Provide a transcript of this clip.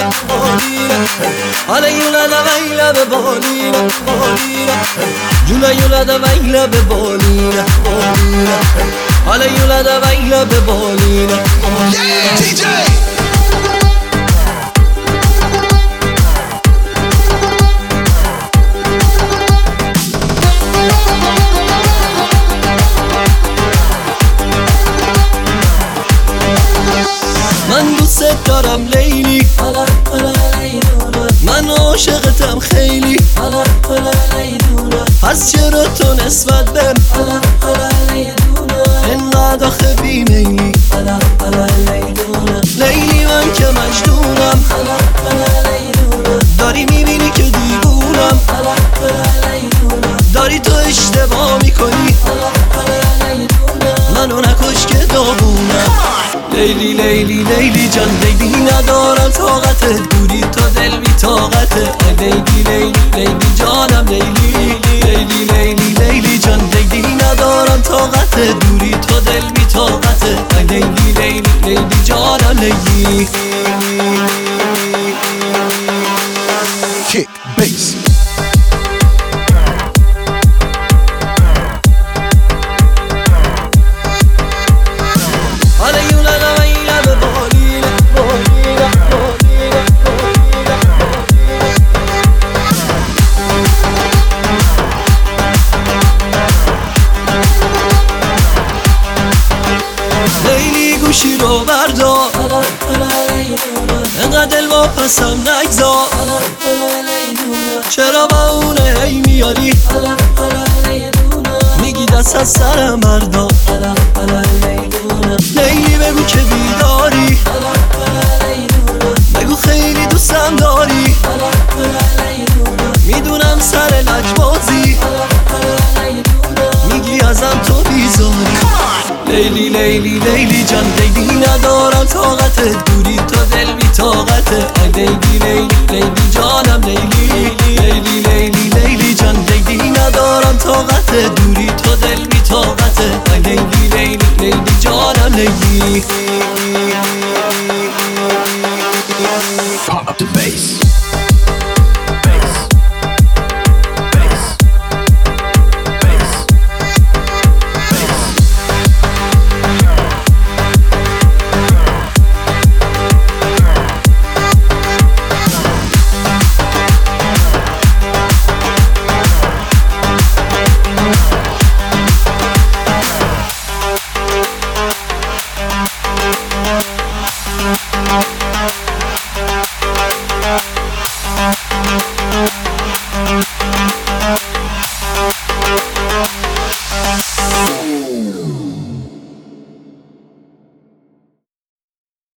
حالا یولا دا ویلا به بالینه جولا یولا دا ویلا به بالینه حالا یولا دا ویلا به بالینه DJ من دوست دارم لیلی من عاشقتم خیلی پس چرا تو نسبت بهم انقدر آخه بیمیلی لیلی من که مجنونم داری میبینی که دیوونم داری تو اشتباه میکنی منو نکش که داغونم لیلی لیلی لیلی جان لیلی ندارم طاقتت دوری تا دل بی طاقته لیلی لیلی لیلی جانم لیلی لیلی لیلی لیلی جان لیلی ندارم طاقتت دوری تا دل بی طاقته لیلی لیلی لیلی جانم لیلی Kick bass حالا یولا دا ویلا به بالینه لیلی گوشی رو بردار انقدر دل واپسم نگذار چرا با اونه هی میاری میگی دست از سرم بردار لیلی بگو که بیداری بگو خیلی دوستم داری میدونم سر لجبازی میگی ازم تو بیزاری لیلی لیلی لیلی جان لیلی ندارم طاقتت